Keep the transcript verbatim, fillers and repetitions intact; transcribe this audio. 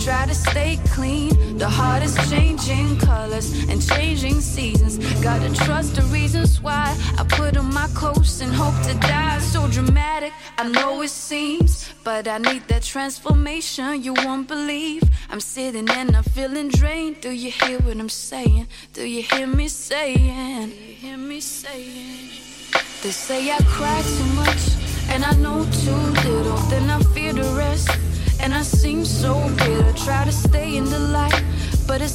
try to stay clean. The heart is changing colors and changing seasons. Gotta trust the reasons why I put on my coats and hope to die. So dramatic, I know it seems, but I need that transformation you won't believe. I'm sitting and I'm feeling drained. Do you hear what I'm saying? Do you hear me saying? Do you hear me saying? They say I cry too much and I know too little. Then I fear the rest and I seem so bitter. Try to stay in the light, but it's